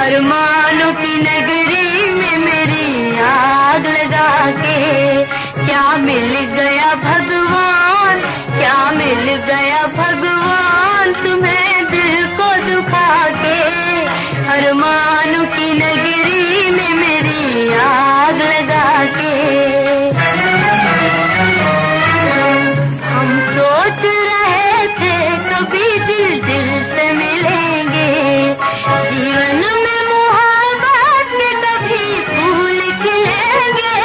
अरमानों की नगरी में मेरी आग लगा के। क्या मिल गया भगवान, क्या मिल गया भगवान तुम्हें दिल को दुखा के। अरमानों की नगरी में मेरी आग लगा के। हम सोच रहे थे कभी दिल दिल से मिलेंगे, जीवन में मोहब्बत के कभी फूल खिलेंगे।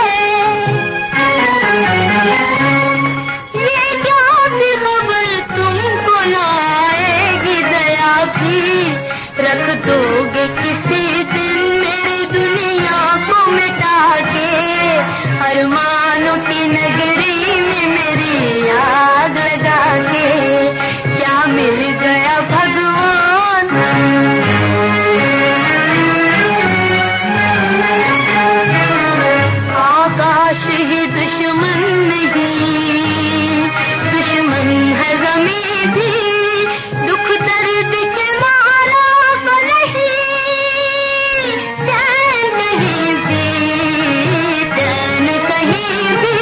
ये क्या थी खबर तुमको न आएगी दया भी, रख दोगे किसी दिन मेरी दुनिया को मिटा के। अरमानों की नगरी में मेरी आग लगा के। क्या मिल गया भगवान, आकाश ही दुश्मन नहीं, दुश्मन है ज़मीं भी। दुख दर्द के मारा को नहीं, चैन कहीं भी, चैन कहीं भी।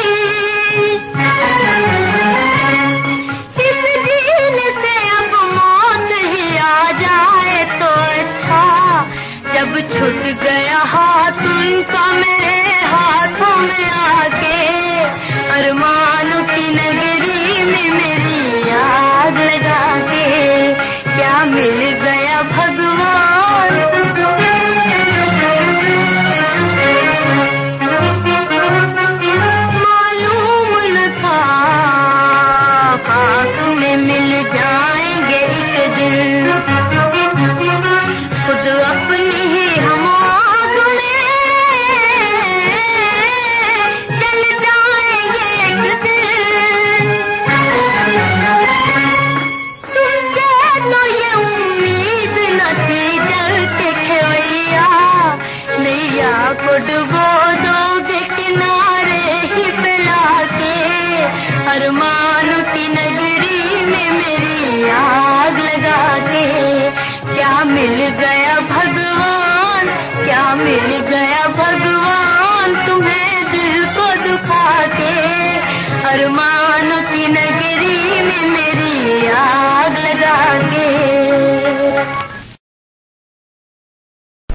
इस जीने से अब मौत ही आ जाए तो अच्छा, जब छूट गया हाथ उनका मेरे हाथों में आके। अरमानों की नगरी में मेरी आग लगा के। क्या मिल गया भगवान, मालूम न था खाक में मिल जाएंगे एक दिन। खुद अपनी ही हम आग में जल जाएंगे एक दिन। तुमसे तो ये उम्मीद न थी जलते खेवैया, नैया को डुबो दोगे किनारे ही पे लाके। अरमानों की नगरी में मेरी आग लगा के। क्या मिल गया